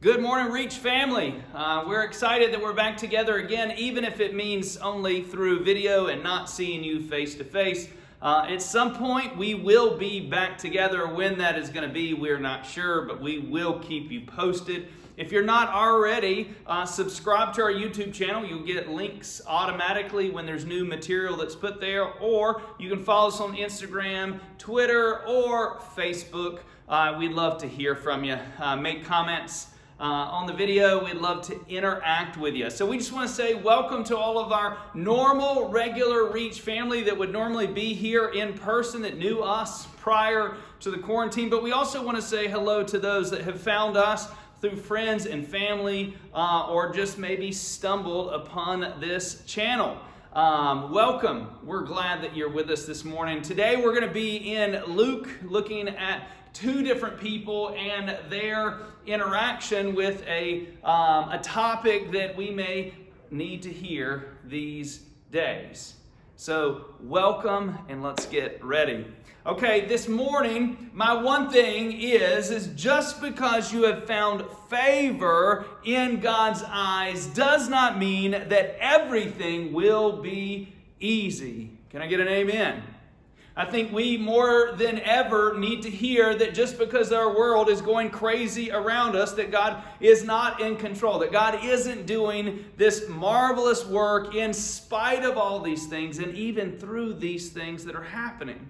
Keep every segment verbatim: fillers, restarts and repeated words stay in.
Good morning, Reach family. Uh, we're excited that we're back together again, even if it means only through video and not seeing you face to face. Uh, at some point, we will be back together. When that is going to be, we're not sure, but we will keep you posted. If you're not already, uh, subscribe to our YouTube channel. You'll get links automatically when there's new material that's put there, or you can follow us on Instagram, Twitter, or Facebook. Uh, we'd love to hear from you. Uh, make comments Uh, on the video. We'd love to interact with you. So we just want to say welcome to all of our normal, regular Reach family that would normally be here in person, that knew us prior to the quarantine. But we also want to say hello to those that have found us through friends and family, uh, or just maybe stumbled upon this channel. Um, welcome. We're glad that you're with us this morning. Today we're going to be in Luke, looking at two different people and their interaction with a, um, a topic that we may need to hear these days. So welcome, and let's get ready. Okay, this morning, my one thing is, is just because you have found favor in God's eyes does not mean that everything will be easy. Can I get an amen? I think we more than ever need to hear that just because our world is going crazy around us, that God is not in control, that God isn't doing this marvelous work in spite of all these things and even through these things that are happening.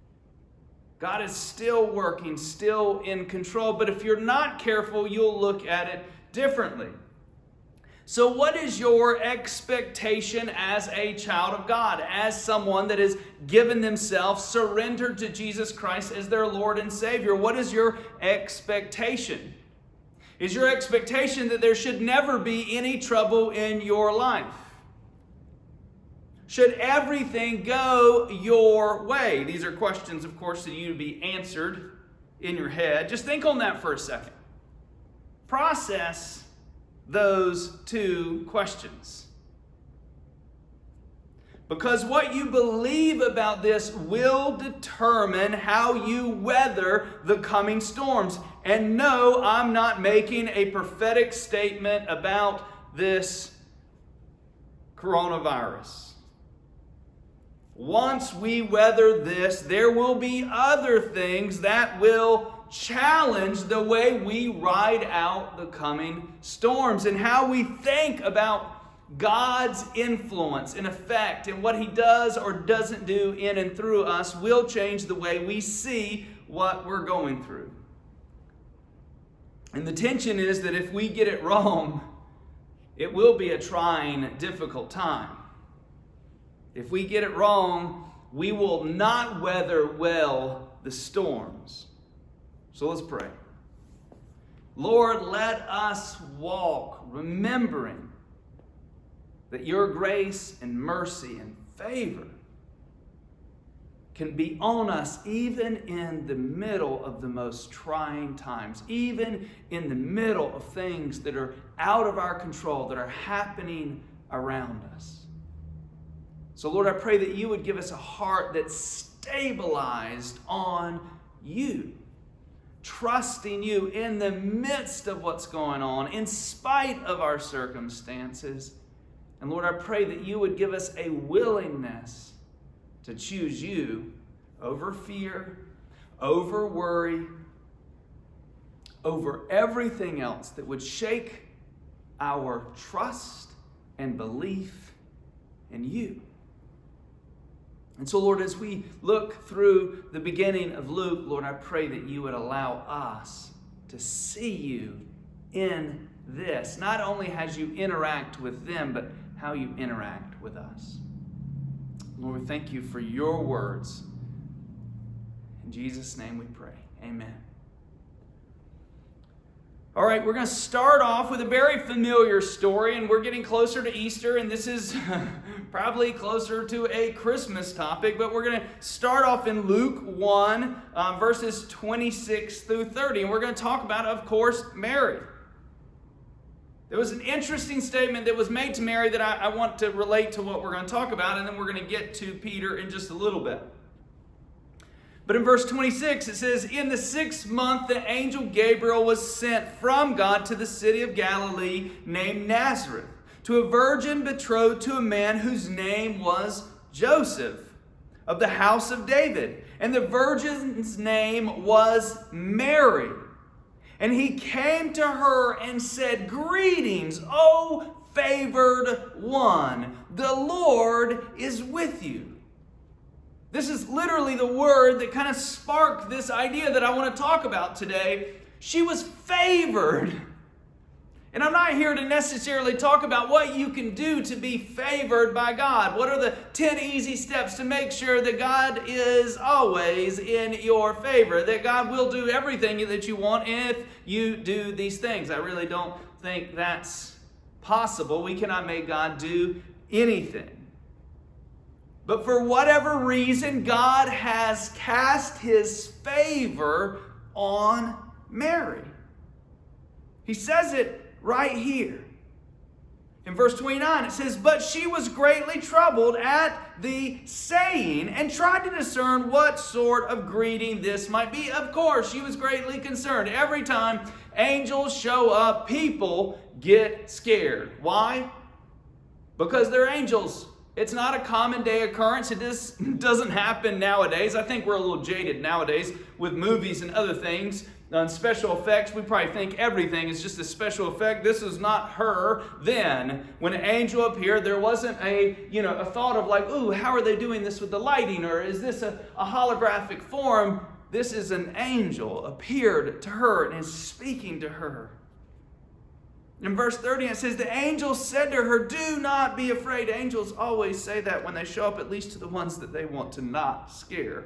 God is still working, still in control, but if you're not careful, you'll look at it differently. So what is your expectation as a child of God, as someone that has given themselves, surrendered to Jesus Christ as their Lord and Savior? What is your expectation? Is your expectation that there should never be any trouble in your life? Should everything go your way? These are questions, of course, that you to be answered in your head. Just think on that for a second. Process those two questions. Because what you believe about this will determine how you weather the coming storms. And no, I'm not making a prophetic statement about this coronavirus. Once we weather this, there will be other things that will challenge the way we ride out the coming storms, and how we think about God's influence and effect and what He does or doesn't do in and through us will change the way we see what we're going through. And the tension is that if we get it wrong, it will be a trying, difficult time. If we get it wrong, we will not weather well the storms. So let's pray. Lord, let us walk remembering that your grace and mercy and favor can be on us even in the middle of the most trying times, even in the middle of things that are out of our control, that are happening around us. So Lord, I pray that you would give us a heart that's stabilized on you, trusting you in the midst of what's going on, in spite of our circumstances. And Lord, I pray that you would give us a willingness to choose you over fear, over worry, over everything else that would shake our trust and belief in you. And so, Lord, as we look through the beginning of Luke, Lord, I pray that you would allow us to see you in this. Not only as you interact with them, but how you interact with us. Lord, we thank you for your words. In Jesus' name we pray. Amen. All right, we're going to start off with a very familiar story, and we're getting closer to Easter, and this is probably closer to a Christmas topic, but we're going to start off in Luke one, uh, verses twenty-six through thirty, and we're going to talk about, of course, Mary. There was an interesting statement that was made to Mary that I, I want to relate to what we're going to talk about, and then we're going to get to Peter in just a little bit. But in verse twenty-six, it says, in the sixth month, the angel Gabriel was sent from God to the city of Galilee named Nazareth, to a virgin betrothed to a man whose name was Joseph, of the house of David. And the virgin's name was Mary. And he came to her and said, greetings, O favored one. The Lord is with you. This is literally the word that kind of sparked this idea that I want to talk about today. She was favored. And I'm not here to necessarily talk about what you can do to be favored by God. What are the ten easy steps to make sure that God is always in your favor, that God will do everything that you want if you do these things? I really don't think that's possible. We cannot make God do anything. But for whatever reason, God has cast his favor on Mary. He says it right here. In verse twenty-nine, it says, but she was greatly troubled at the saying and tried to discern what sort of greeting this might be. Of course, she was greatly concerned. Every time angels show up, people get scared. Why? Because they're angels. It's not a common day occurrence. It just doesn't happen nowadays. I think we're a little jaded nowadays with movies and other things. On special effects, we probably think everything is just a special effect. This is not her. Then, when an angel appeared, there wasn't a, you know, a thought of like, ooh, how are they doing this with the lighting? Or is this a, a holographic form? This is an angel appeared to her and is speaking to her. In verse thirty, it says, the angel said to her, do not be afraid. Angels always say that when they show up, at least to the ones that they want to not scare.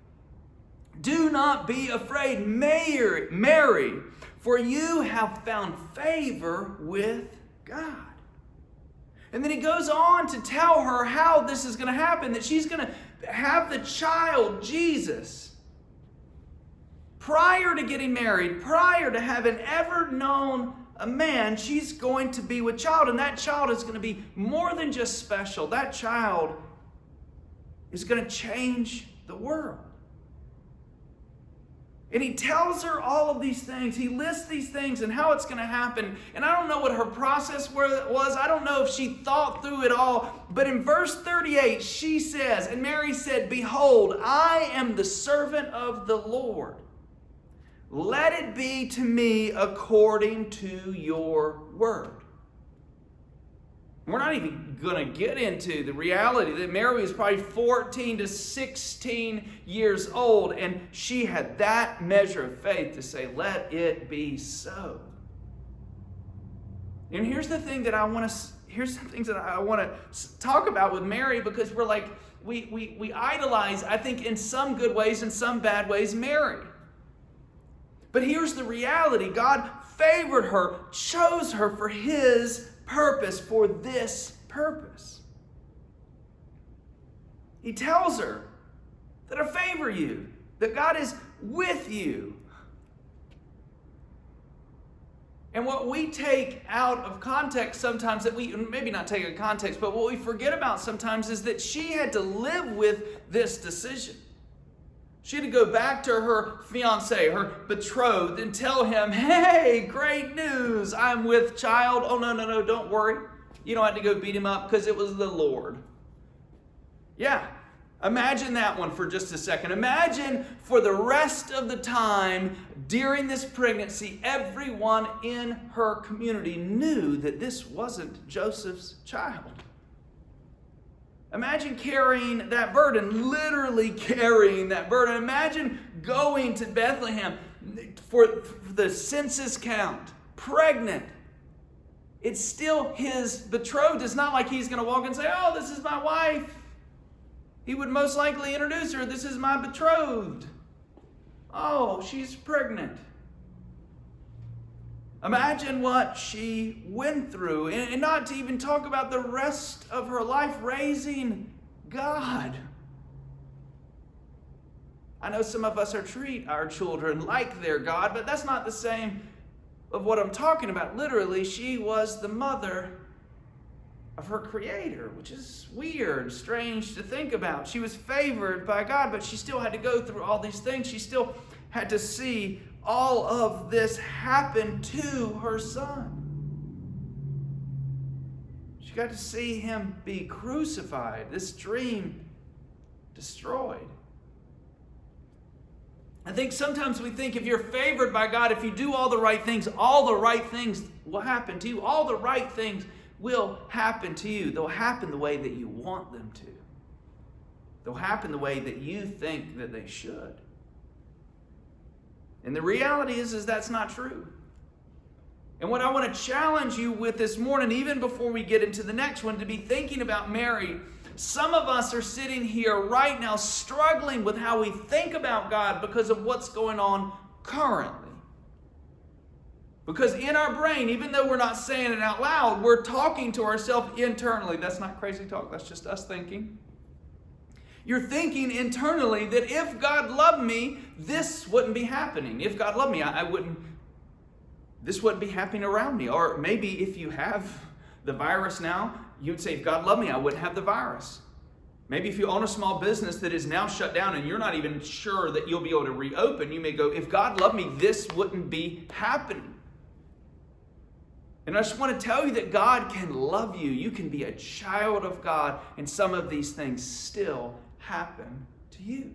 Do not be afraid, Mary, Mary, for you have found favor with God. And then he goes on to tell her how this is going to happen, that she's going to have the child, Jesus. Prior to getting married, prior to having ever known a man, she's going to be with child, and that child is going to be more than just special. That child is going to change the world. And he tells her all of these things. He lists these things and how it's going to happen. And I don't know what her process was. I don't know if she thought through it all. But in verse thirty-eight, she says, and Mary said, behold, I am the servant of the Lord. Let it be to me according to your word. We're not even going to get into the reality that Mary was probably fourteen to sixteen years old, and she had that measure of faith to say, let it be so. And here's the thing that I want to, here's the things that I want to talk about with Mary, because we're like, we, we, we idolize, I think in some good ways and some bad ways, Mary. But here's the reality. God favored her, chose her for his purpose, for this purpose. He tells her that I favor you, that God is with you. And what we take out of context sometimes, that we, maybe not take out of context, but what we forget about sometimes is that she had to live with this decision. She had to go back to her fiancé, her betrothed, and tell him, hey, great news, I'm with child. Oh, no, no, no, don't worry. You don't have to go beat him up because it was the Lord. Yeah, imagine that one for just a second. Imagine for the rest of the time during this pregnancy, everyone in her community knew that this wasn't Joseph's child. Imagine carrying that burden, literally carrying that burden. Imagine going to Bethlehem for, for the census count, pregnant. It's still his betrothed. It's not like he's going to walk and say, oh, this is my wife. He would most likely introduce her. This is my betrothed. Oh, she's pregnant. Imagine what she went through, and not to even talk about the rest of her life raising God. I know some of us are treat our children like their God, but that's not the same of what I'm talking about. Literally, she was the mother of her Creator, which is weird, strange to think about. She was favored by God, but she still had to go through all these things. She still had to see all of this happen to her son. She got to see him be crucified, this dream destroyed. I think sometimes we think if you're favored by God, if you do all the right things, all the right things will happen to you. All the right things will happen to you. They'll happen the way that you want them to. They'll happen the way that you think that they should. And the reality is, is that's not true. And what I want to challenge you with this morning, even before we get into the next one, to be thinking about Mary. Some of us are sitting here right now struggling with how we think about God because of what's going on currently. Because in our brain, even though we're not saying it out loud, we're talking to ourselves internally. That's not crazy talk. That's just us thinking. You're thinking internally that if God loved me, this wouldn't be happening. If God loved me, I, I wouldn't, this wouldn't be happening around me. Or maybe if you have the virus now, you'd say, if God loved me, I wouldn't have the virus. Maybe if you own a small business that is now shut down and you're not even sure that you'll be able to reopen, you may go, if God loved me, this wouldn't be happening. And I just want to tell you that God can love you. You can be a child of God, and some of these things still happen to you.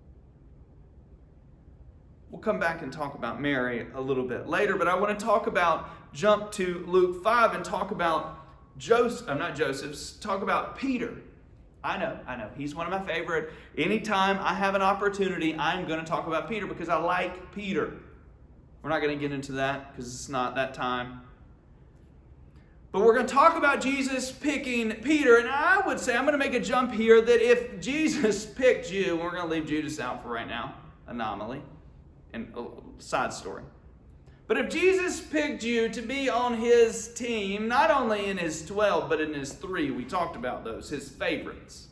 We'll come back and talk about Mary a little bit later, but I want to talk about, jump to Luke five and talk about Joseph, I'm not Joseph's, talk about Peter. I know, I know, he's one of my favorite. Anytime I have an opportunity, I'm going to talk about Peter because I like Peter. We're not going to get into that because it's not that time. But we're going to talk about Jesus picking Peter, and I would say, I'm going to make a jump here, that if Jesus picked you, and we're going to leave Judas out for right now, anomaly, and a side story. But if Jesus picked you to be on his team, not only in his twelve, but in his three, we talked about those, his favorites,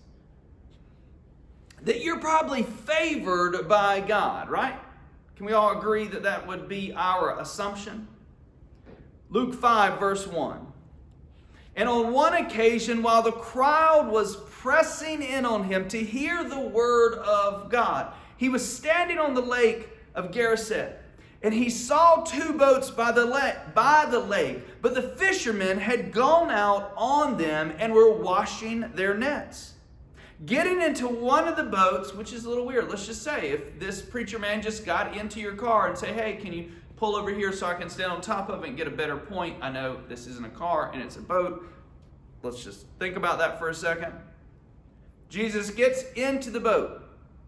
that you're probably favored by God, right? Can we all agree that that would be our assumption? Luke five, verse one. And on one occasion, while the crowd was pressing in on him to hear the word of God, he was standing on the lake of Gennesaret, and he saw two boats by the, la- by the lake, but the fishermen had gone out on them and were washing their nets. Getting into one of the boats, which is a little weird, let's just say, if this preacher man just got into your car and say, hey, can you pull over here so I can stand on top of it and get a better point. I know this isn't a car and it's a boat. Let's just think about that for a second. Jesus gets into the boat,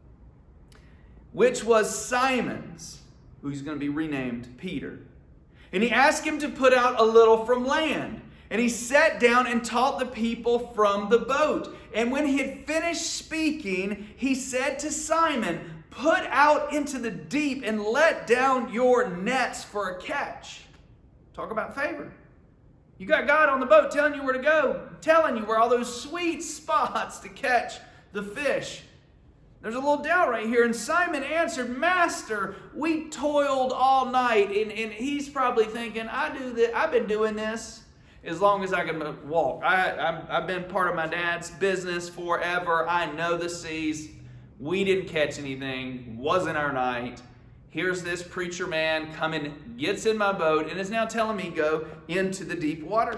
which was Simon's, who's going to be renamed Peter. And he asked him to put out a little from land. And he sat down and taught the people from the boat. And when he had finished speaking, he said to Simon, put out into the deep and let down your nets for a catch. Talk about favor. You got God on the boat telling you where to go, telling you where all those sweet spots to catch the fish. There's a little doubt right here. And Simon answered, Master, we toiled all night. And, and he's probably thinking, I do that. I've been doing this as long as I can walk. I, I'm, I've been part of my dad's business forever. I know the seas. We didn't catch anything. Wasn't our night. Here's this preacher man coming, gets in my boat, and is now telling me go into the deep water.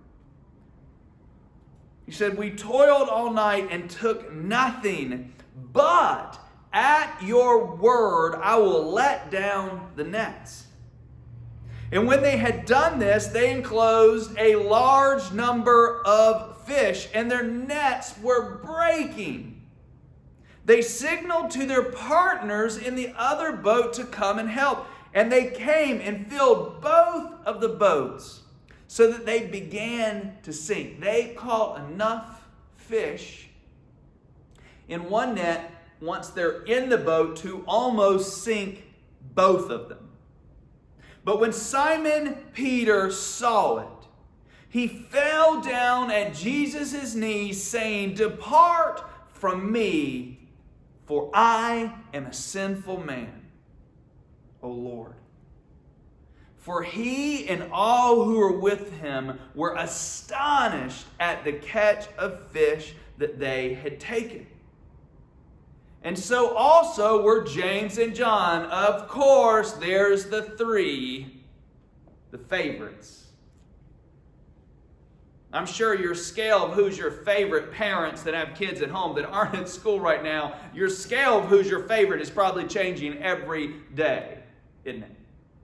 He said, we toiled all night and took nothing, but at your word I will let down the nets. And when they had done this, they enclosed a large number of fish, and their nets were breaking. They signaled to their partners in the other boat to come and help. And they came and filled both of the boats so that they began to sink. They caught enough fish in one net once they're in the boat to almost sink both of them. But when Simon Peter saw it, he fell down at Jesus' knees saying, depart from me, for I am a sinful man, O Lord. For he and all who were with him were astonished at the catch of fish that they had taken. And so also were James and John. Of course, there's the three, the favorites. I'm sure your scale of who's your favorite parents that have kids at home that aren't at school right now, your scale of who's your favorite is probably changing every day, isn't it?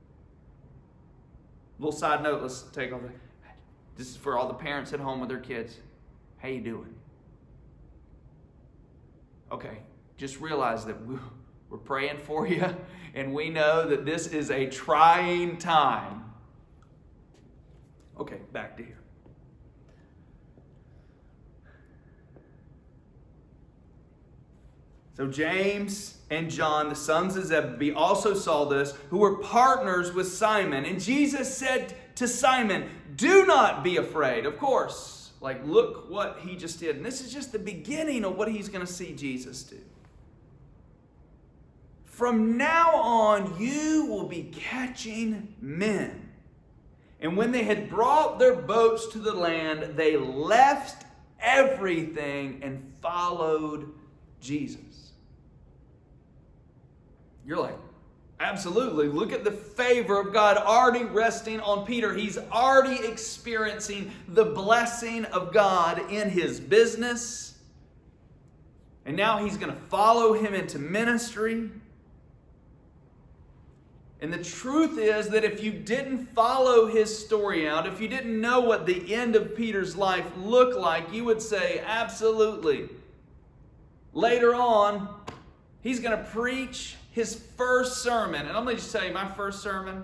Little side note, let's take all the, this is for all the parents at home with their kids. How you doing? Okay, just realize that we're praying for you, and we know that this is a trying time. Okay, back to here. So James and John, the sons of Zebedee, also saw this, who were partners with Simon. And Jesus said to Simon, do not be afraid. Of course, like look what he just did. And this is just the beginning of what he's going to see Jesus do. From now on, you will be catching men. And when they had brought their boats to the land, they left everything and followed Jesus. You're like, absolutely. Look at the favor of God already resting on Peter. He's already experiencing the blessing of God in his business. And now he's going to follow him into ministry. And the truth is that if you didn't follow his story out, if you didn't know what the end of Peter's life looked like, you would say, absolutely. Later on, he's going to preach his first sermon. And I'm going to just tell you, my first sermon,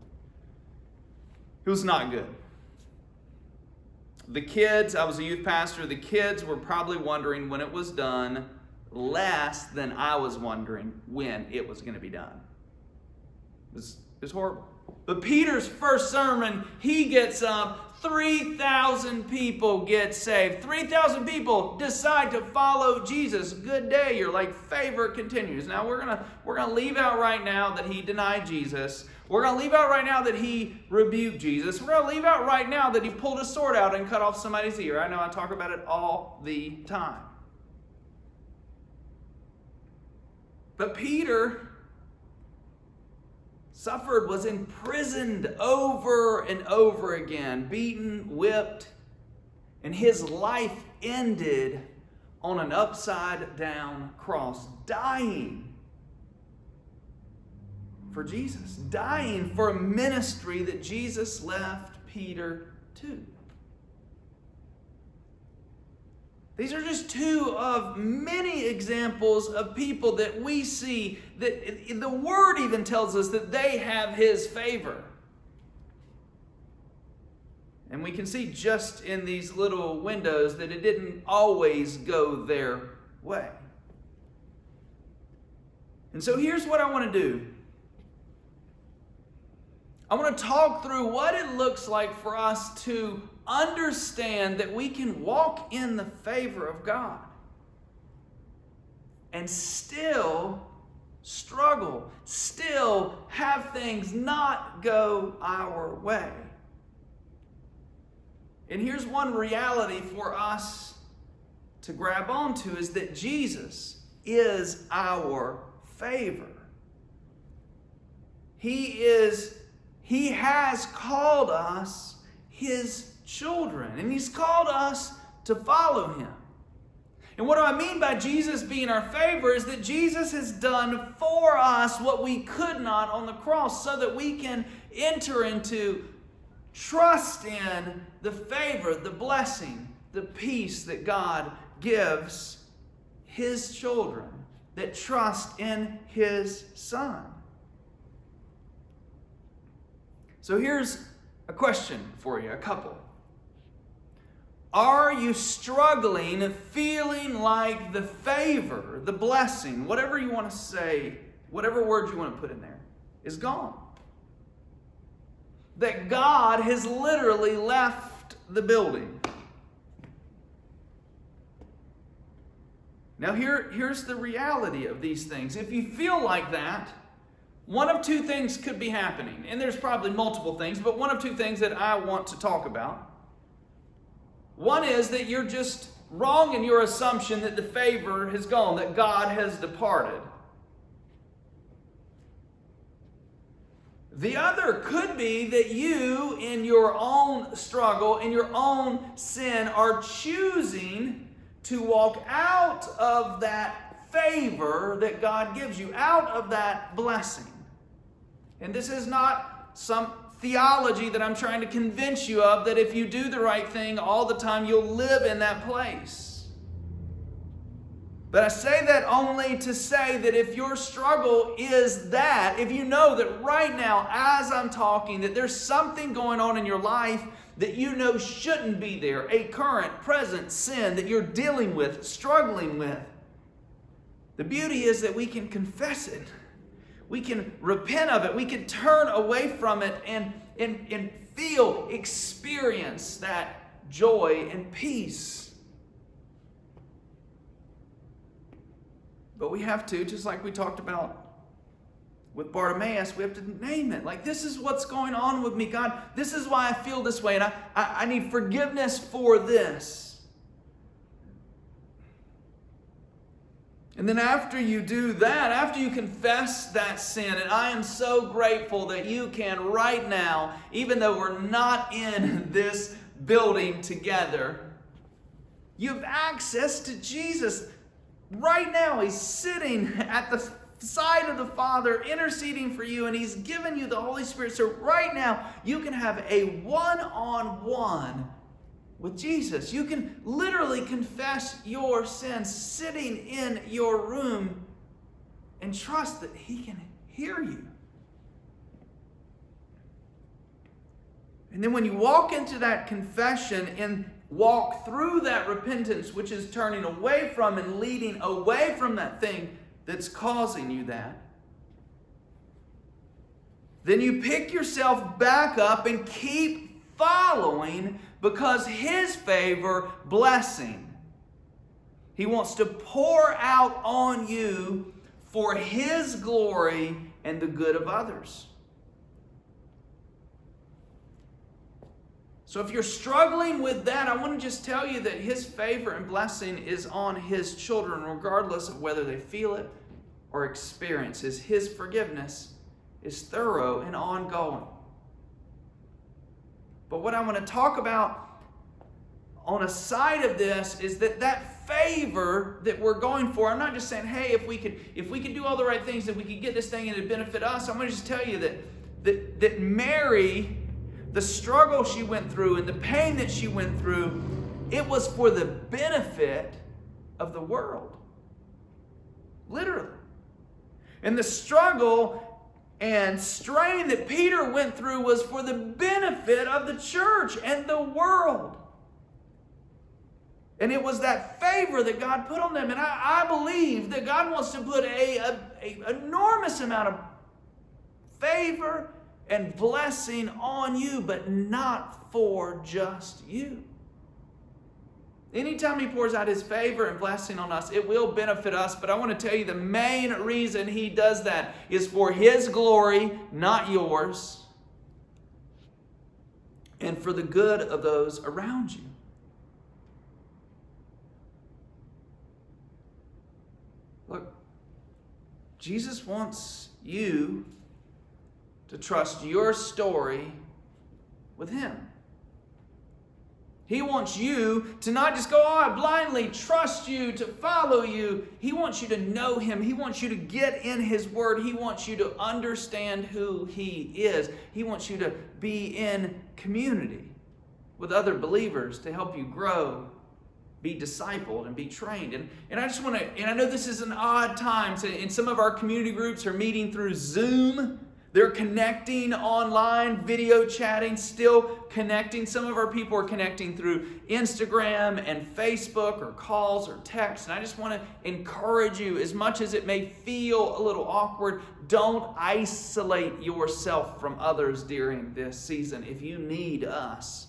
it was not good. The kids, I was a youth pastor, the kids were probably wondering when it was done less than I was wondering when it was going to be done. It was, it was horrible. But Peter's first sermon, he gets up, three thousand people get saved. three thousand people decide to follow Jesus. Good day. Your like favor continues. Now we're going to we're going to leave out right now that he denied Jesus. We're going to leave out right now that he rebuked Jesus. We're going to leave out right now that he pulled a sword out and cut off somebody's ear. I know I talk about it all the time. But Peter suffered, was imprisoned over and over again, beaten, whipped, and his life ended on an upside-down cross, dying for Jesus, dying for a ministry that Jesus left Peter to. These are just two of many examples of people that we see that the Word even tells us that they have his favor. And we can see just in these little windows that it didn't always go their way. And so here's what I want to do. I want to talk through what it looks like for us to understand that we can walk in the favor of God and still struggle, still have things not go our way. And here's one reality for us to grab onto is that Jesus is our favor. He is, he has called us his children, and he's called us to follow him. And what do I mean by Jesus being our favor is that Jesus has done for us what we could not on the cross so that we can enter into, trust in the favor, the blessing, the peace that God gives his children that trust in his Son. So here's a question for you, a couple. Are you struggling, feeling like the favor, the blessing, whatever you want to say, whatever words you want to put in there, is gone? That God has literally left the building. Now here, here's the reality of these things. If you feel like that, one of two things could be happening. And there's probably multiple things, but one of two things that I want to talk about. One is that you're just wrong in your assumption that the favor has gone, that God has departed. The other could be that you, in your own struggle, in your own sin, are choosing to walk out of that favor that God gives you, out of that blessing. And this is not some theology that I'm trying to convince you of, that if you do the right thing all the time, you'll live in that place. But I say that only to say that if your struggle is that, if you know that right now, as I'm talking, that there's something going on in your life that you know shouldn't be there, a current, present sin that you're dealing with, struggling with, the beauty is that we can confess it. We can repent of it. We can turn away from it and, and, and feel, experience that joy and peace. But we have to, just like we talked about with Bartimaeus, we have to name it. Like, this is what's going on with me, God. This is why I feel this way, and I, I, I need forgiveness for this. And then after you do that, after you confess that sin, and I am so grateful that you can right now, even though we're not in this building together, you have access to Jesus. Right now, He's sitting at the side of the Father, interceding for you, and He's given you the Holy Spirit. So right now, you can have a one-on-one with Jesus. You can literally confess your sins sitting in your room and trust that He can hear you. And then when you walk into that confession and walk through that repentance, which is turning away from and leading away from that thing that's causing you that, then you pick yourself back up and keep following, because His favor, blessing, He wants to pour out on you for His glory and the good of others. So if you're struggling with that, I want to just tell you that His favor and blessing is on His children, regardless of whether they feel it or experience it. His forgiveness is thorough and ongoing. But what I want to talk about on a side of this is that that favor that we're going for, I'm not just saying, hey, if we could if we could do all the right things, that we could get this thing and it'd benefit us. I'm going to just tell you that that, that Mary, the struggle she went through and the pain that she went through, it was for the benefit of the world. Literally. And the struggle and strain that Peter went through was for the benefit of the church and the world. And it was that favor that God put on them. And I, I believe that God wants to put a, a, a enormous amount of favor and blessing on you, but not for just you. Anytime He pours out His favor and blessing on us, it will benefit us. But I want to tell you, the main reason He does that is for His glory, not yours, and for the good of those around you. Look, Jesus wants you to trust your story with Him. He wants you to not just go, oh, I blindly trust you, to follow you. He wants you to know Him. He wants you to get in His Word. He wants you to understand who He is. He wants you to be in community with other believers to help you grow, be discipled, and be trained. And, and I just want to, and I know this is an odd time, so in some of our community groups are meeting through Zoom. They're connecting online, video chatting, still connecting. Some of our people are connecting through Instagram and Facebook, or calls or texts. And I just want to encourage you, as much as it may feel a little awkward, don't isolate yourself from others during this season. If you need us,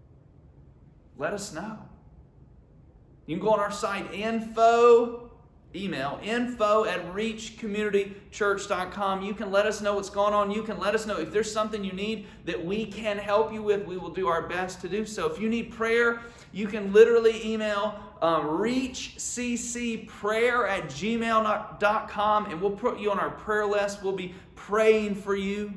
let us know. You can go on our site, info email, info at reach community church dot com. You can let us know what's going on. You can let us know if there's something you need that we can help you with. We will do our best to do so. If you need prayer, you can literally email um, reachccprayer at gmail dot com, and we'll put you on our prayer list. We'll be praying for you.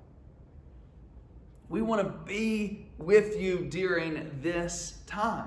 We want to be with you during this time.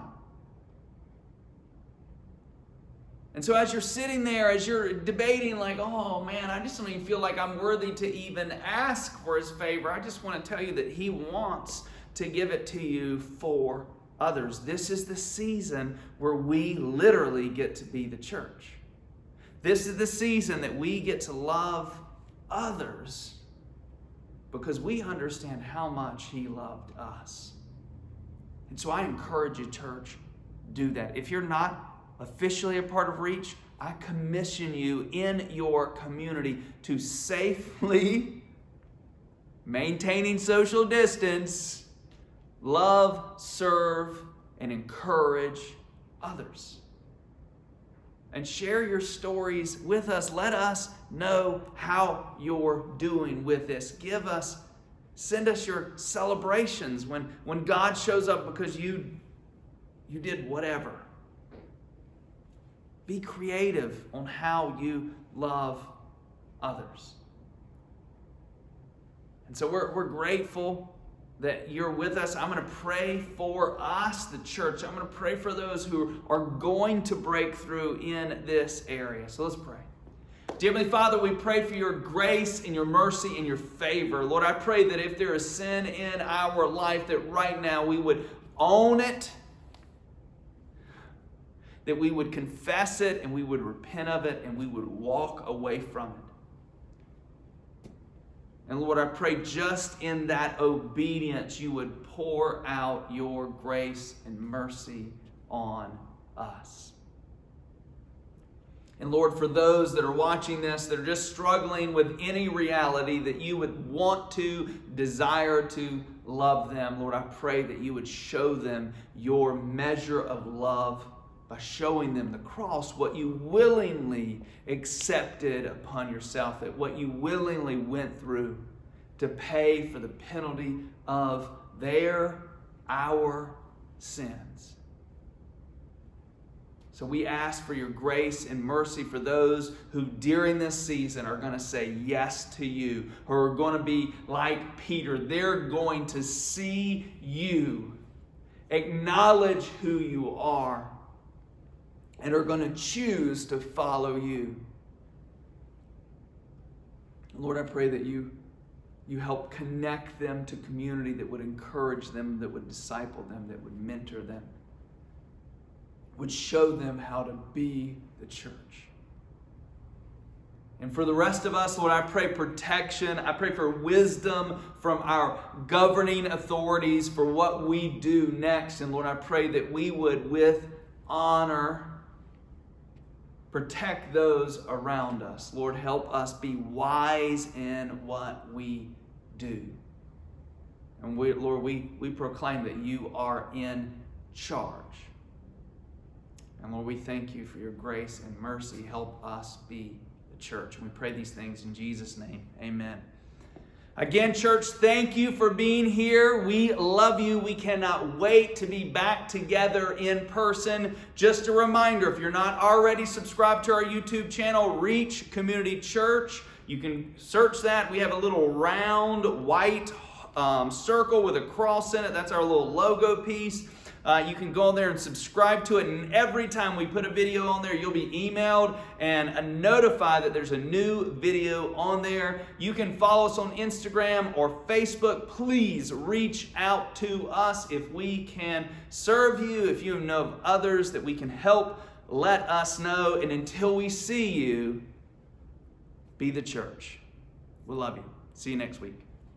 And so as you're sitting there, as you're debating like, oh man, I just don't even feel like I'm worthy to even ask for his favor, I just want to tell you that he wants to give it to you for others. This is the season where we literally get to be the church. This is the season that we get to love others because we understand how much he loved us. And so I encourage you, church, do that. If you're not officially a part of Reach, I commission you in your community to safely, maintaining social distance, love, serve, and encourage others. And share your stories with us. Let us know how you're doing with this. Give us, send us your celebrations when, when God shows up because you, you did whatever. Be creative on how you love others. And so we're, we're grateful that you're with us. I'm going to pray for us, the church. I'm going to pray for those who are going to break through in this area. So let's pray. Dear Heavenly Father, we pray for your grace and your mercy and your favor. Lord, I pray that if there is sin in our life, that right now we would own it, that we would confess it and we would repent of it and we would walk away from it. And Lord, I pray just in that obedience you would pour out your grace and mercy on us. And Lord, for those that are watching this, that are just struggling with any reality, that you would want to, desire to love them, Lord, I pray that you would show them your measure of love by showing them the cross, what you willingly accepted upon yourself, that what you willingly went through to pay for the penalty of their, our sins. So we ask for your grace and mercy for those who during this season are going to say yes to you, who are going to be like Peter. They're going to see you, acknowledge who you are, and are going to choose to follow you. Lord, I pray that you, you help connect them to community that would encourage them, that would disciple them, that would mentor them, would show them how to be the church. And for the rest of us, Lord, I pray protection. I pray for wisdom from our governing authorities for what we do next. And Lord, I pray that we would, with honor, protect those around us. Lord, help us be wise in what we do. And we, Lord, we, we proclaim that you are in charge. And Lord, we thank you for your grace and mercy. Help us be the church. And we pray these things in Jesus' name. Amen. Again, church, thank you for being here. We love you. We cannot wait to be back together in person. Just a reminder, if you're not already subscribed to our YouTube channel, Reach Community Church, you can search that. We have a little round white um, circle with a cross in it. That's our little logo piece. Uh, you can go on there and subscribe to it, and every time we put a video on there, you'll be emailed and uh, notified that there's a new video on there. You can follow us on Instagram or Facebook. Please reach out to us if we can serve you, if you know of others that we can help, let us know. And until we see you, be the church. We love you. See you next week.